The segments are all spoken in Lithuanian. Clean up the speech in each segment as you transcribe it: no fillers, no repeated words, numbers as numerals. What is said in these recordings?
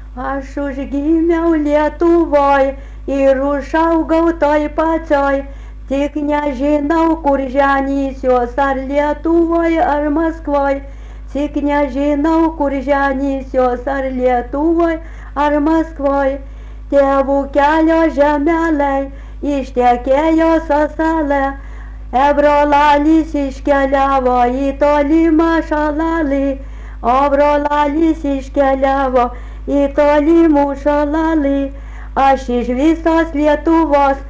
Aš užgimiau Lietuvoj ir užaugau toj pačioj, tik nežinau, kur ženysiuos, ar Lietuvoj, ar Maskvoj. Tik nežinau, kur ženysiuos, ar Lietuvoj, ar Maskvoj. Tėvų kelio žemeliai ištekėjo Sasalė, Ebrolalys iškeliavo į tolimą šalalį, o brolalys iškeliavo į tolimų šalalį. Aš iš visos Lietuvos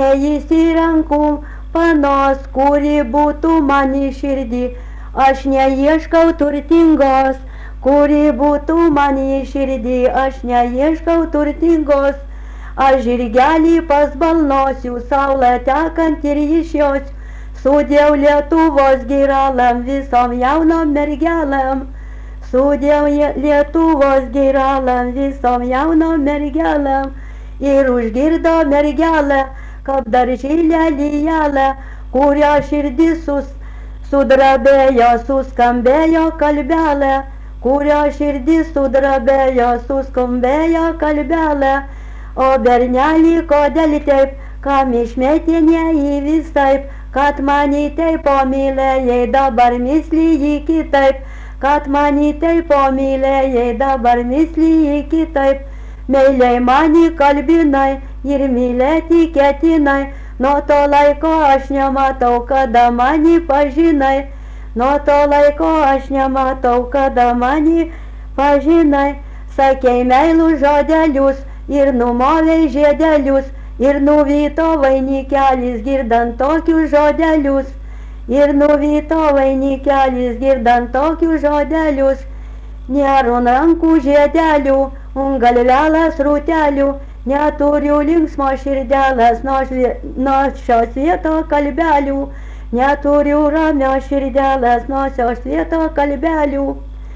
neįsirenku panos, kuri būtų man į širdį. Aš neieškau turtingos, kuri būtų man į širdį. Aš neieškau turtingos. Aš žirgelį pasbalnosiu, saulę tekant ir iš jos. Sudėjau Lietuvos giralam, visom jaunom mergelėm. Sudėjau Lietuvos giralam, visom jaunom mergelėm. Ir užgirdo mergelę, kaip daržylė lijelė, kurio širdis sudrabėjo, suskambėjo kalbelė, kurio širdis sudrabėjo, suskambėjo kalbelė. O bernelį, kodėl taip, kam išmetinė į visaip, kad mani taip pomylėjai, dabar myslį kitaip, kad mani taip pomylėjai, dabar myslį kitaip. Meiliai mani kalbinai ir mylėti ketinai, nuo to laiko aš nematau, kada mani pažinai. Nuo to laiko aš nematau, kada mani pažinai. Sakei meilų žodelius ir numovei žiedelius, ir nuvyto vainikelis girdant tokius žodelius. Ir nuvyto vainikelis girdant tokius žodelius. Nėra rankų žiedelių, galvelės rūtelių, neturiu linksmo širdelės, nuo šio svieto kalbelių. Neturiu ramio širdelės, nuo šio svieto kalbelių.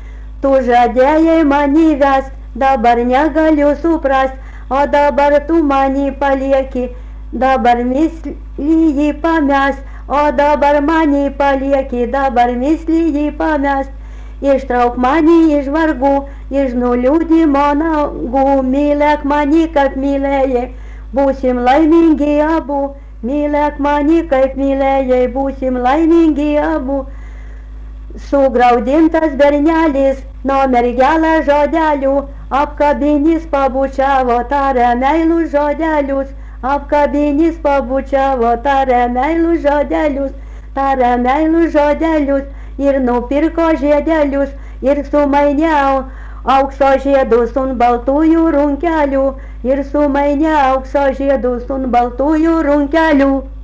Tu žadėjai mani vest, dabar negaliu suprast, o dabar tu mani palieki, dabar myslį jį pamest, o dabar mani palieki, dabar myslį jį pamest. Ištrauk mani iš vargų, iš nuliūdimo nagų, mylėk mani kaip mylėjai, būsim laimingi abu. Mylėk mani kaip mylėjai, būsim laimingi abu. Sugraudintas bernelis nuo mergelės žodelių, apkabinis pabučiavo, tarė meilus žodelius. Apkabinis pabučiavo, tarė meilus žodelius, tarė meilus žodelius. Ir nupirko žiedelius, ir sumainė aukso žiedus ant baltųjų runkelių, ir sumainė aukso žiedus ant baltųjų runkelių.